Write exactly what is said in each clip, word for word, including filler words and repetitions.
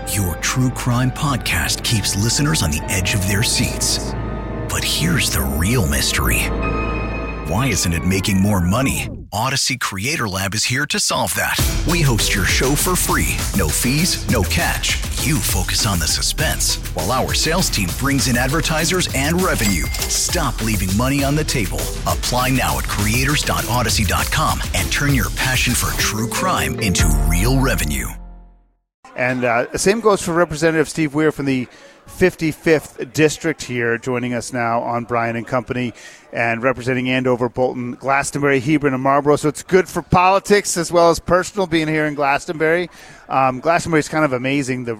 Your true crime podcast keeps listeners on the edge of their seats. But here's the real mystery. Why isn't it making more money? Odyssey Creator Lab is here to solve that. We host your show for free. No fees, no catch. You focus on the suspense, while our sales team brings in advertisers and revenue. Stop leaving money on the table. Apply now at creators dot odyssey dot com and turn your passion for true crime into real revenue. And uh, the same goes for Representative Steve Weir from the fifty-fifth District here, joining us now on Brian and Company, and representing Andover, Bolton, Glastonbury, Hebron, and Marlborough. So it's good for politics as well as personal being here in Glastonbury. Um, Glastonbury is kind of amazing. The,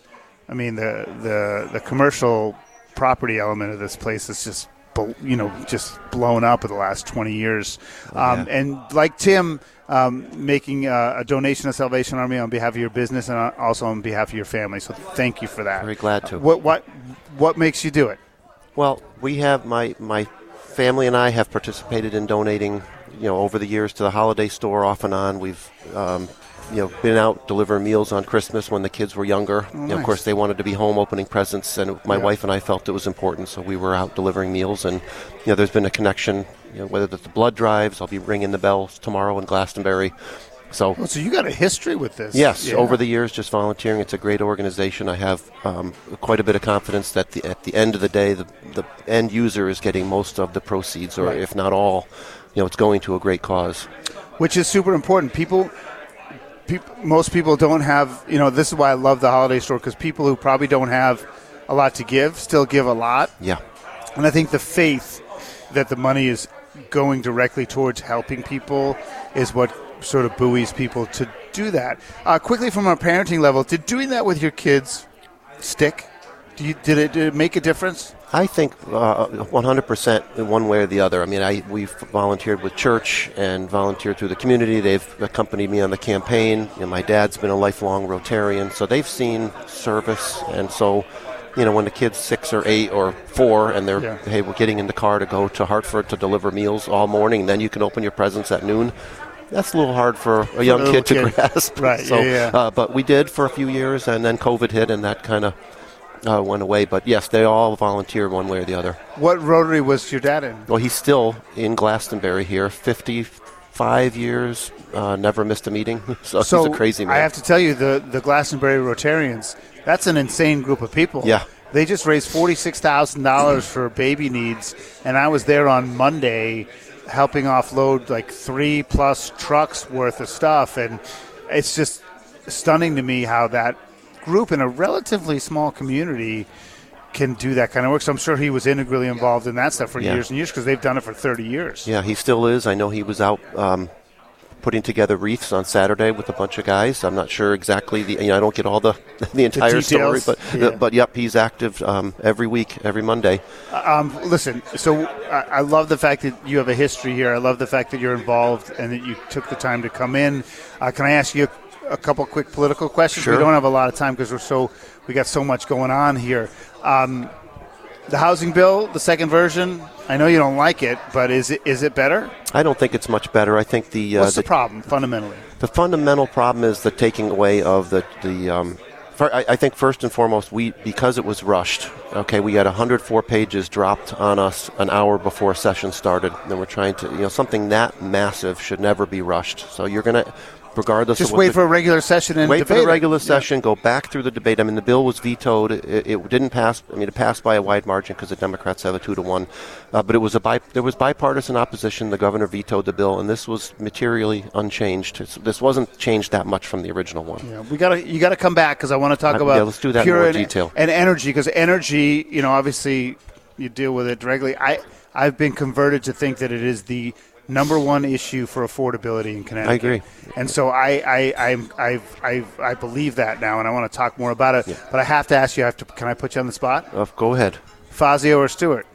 I mean, the, the the commercial property element of this place is just, you know, just blown up in the last twenty years. Um, yeah. And like Tim, um, making uh, a donation to Salvation Army on behalf of your business and also on behalf of your family. So thank you for that. Very glad to. Uh, what what what makes you do it? Well, we have my my family and I have participated in donating, you know, over the years to the holiday store off and on. We've um, you know, been out delivering meals on Christmas when the kids were younger. Oh, you know, nice. Of course, they wanted to be home opening presents, and my Yeah. wife and I felt it was important, so we were out delivering meals. And you know, there's been a connection. You know, whether it's the blood drives, I'll be ringing the bells tomorrow in Glastonbury. So, Oh, so you got a history with this? yes, Yeah. over the years, just volunteering. It's a great organization. I have um, quite a bit of confidence that the, at the end of the day, the, the end user is getting most of the proceeds, or Right. if not all. You know, it's going to a great cause. Which is super important. People, people, most people don't have, you know, this is why I love the holiday store, because people who probably don't have a lot to give still give a lot. Yeah. And I think the faith that the money is going directly towards helping people is what sort of buoys people to do that. Uh, quickly, from a parenting level, did doing that with your kids stick? Do you, did, it, did it make a difference? I think uh, one hundred percent in one way or the other. I mean, I we've volunteered with church and volunteered through the community. They've accompanied me on the campaign. You know, my dad's been a lifelong Rotarian, so they've seen service. And so, you know, when the kid's six or eight or four and they're, Yeah. hey, we're getting in the car to go to Hartford to deliver meals all morning, and then you can open your presents at noon. That's a little hard for a young a little kid to kid. grasp. Right, So, yeah, yeah. Uh, but we did for a few years, and then COVID hit, and that kind of uh, went away. But yes, they all volunteer one way or the other. What Rotary was your dad in? Well, he's still in Glastonbury here, fifty-five years, uh, never missed a meeting. so, So he's a crazy man. I have to tell you, the, the Glastonbury Rotarians, that's an insane group of people. Yeah. They just raised forty-six thousand dollars for baby needs, and I was there on Monday helping offload like three-plus trucks worth of stuff, and it's just stunning to me how that group in a relatively small community can do that kind of work. So I'm sure he was integrally involved in that stuff for Yeah. years and years, because they've done it for thirty years. Yeah, he still is. I know he was out um, putting together wreaths on Saturday with a bunch of guys. I'm not sure exactly the. You know, I don't get all the the entire story, details. but Yeah. but yep, he's active um, every week, every Monday. Um, listen, so I, I love the fact that you have a history here. I love the fact that you're involved and that you took the time to come in. Uh, can I ask you a, a couple quick political questions? Sure. We don't have a lot of time because we're so we got so much going on here. Um, the housing bill, the second version. I know you don't like it, but is it is it better? I don't think it's much better. I think the uh, What's the, the problem fundamentally? The fundamental problem is the taking away of the the. Um, for, I, I think first and foremost, we because it was rushed. Okay, we had one hundred four pages dropped on us an hour before session started, and we're trying to, you know, something that massive should never be rushed. So you're gonna, regardless Just of what wait the, for a regular session and wait debate for the it. regular Yeah. session, go back through the debate. I mean, the bill was vetoed. It, it didn't pass. I mean, it passed by a wide margin because the Democrats have a two to one. Uh, but it was a bi- there was bipartisan opposition. The governor vetoed the bill, and this was materially unchanged. It's, this wasn't changed that much from the original one. Yeah, we gotta you gotta come back because I want to talk Uh, about yeah, let's do that in pure more and, detail. and energy, because energy, you know, obviously you deal with it directly. I I've been converted to think that it is the number one issue for affordability in Connecticut. I agree. And so I I I'm, I've, I've, I believe that now, and I want to talk more about it. Yeah. But I have to ask you, I have to, can I put you on the spot? Uh, go ahead. Fazio or Stewart?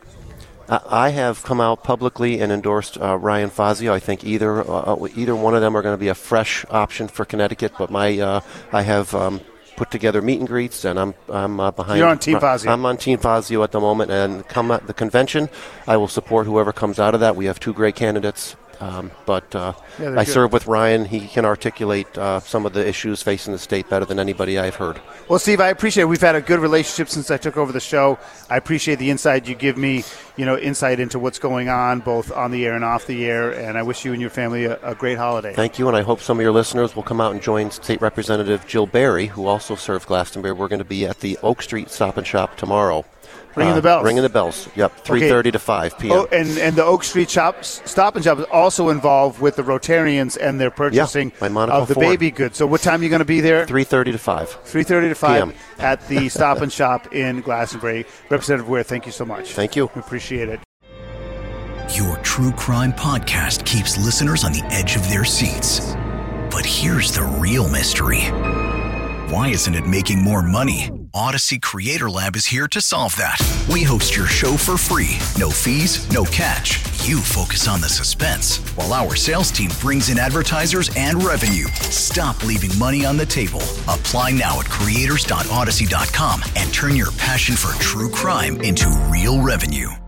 I I have come out publicly and endorsed uh, Ryan Fazio. I think either uh, either one of them are going to be a fresh option for Connecticut. But my uh, I have um, put together meet and greets, and I'm I'm uh, behind. You're on Team Fazio. I'm on Team Fazio at the moment, and come at the convention, I will support whoever comes out of that. We have two great candidates, Um, but uh, yeah, I good. serve with Ryan. He can articulate uh, some of the issues facing the state better than anybody I've heard. Well, Steve, I appreciate it. We've had a good relationship since I took over the show. I appreciate the insight you give me, you know, insight into what's going on both on the air and off the air, and I wish you and your family a, a great holiday. Thank you, and I hope some of your listeners will come out and join State Representative Jill Berry, who also serves Glastonbury. We're going to be at the Oak Street Stop and Shop tomorrow. Ringing uh, the bells. Ringing the bells. Yep, three thirty okay. to five p.m. Oh, and, and the Oak Street shop, Stop and Shop is also involved with the Rotarians and their purchasing yeah, of the Ford. baby goods. So what time are you going to be there? three thirty to five. three thirty to five p m at the Stop and Shop in Glastonbury. Representative Ware, thank you so much. Thank you. We appreciate it. Your true crime podcast keeps listeners on the edge of their seats. But here's the real mystery. Why isn't it making more money? Odyssey Creator Lab is here to solve that. We host your show for free. No fees, no catch. You focus on the suspense, while our sales team brings in advertisers and revenue. Stop leaving money on the table. Apply now at creators dot odyssey dot com and turn your passion for true crime into real revenue.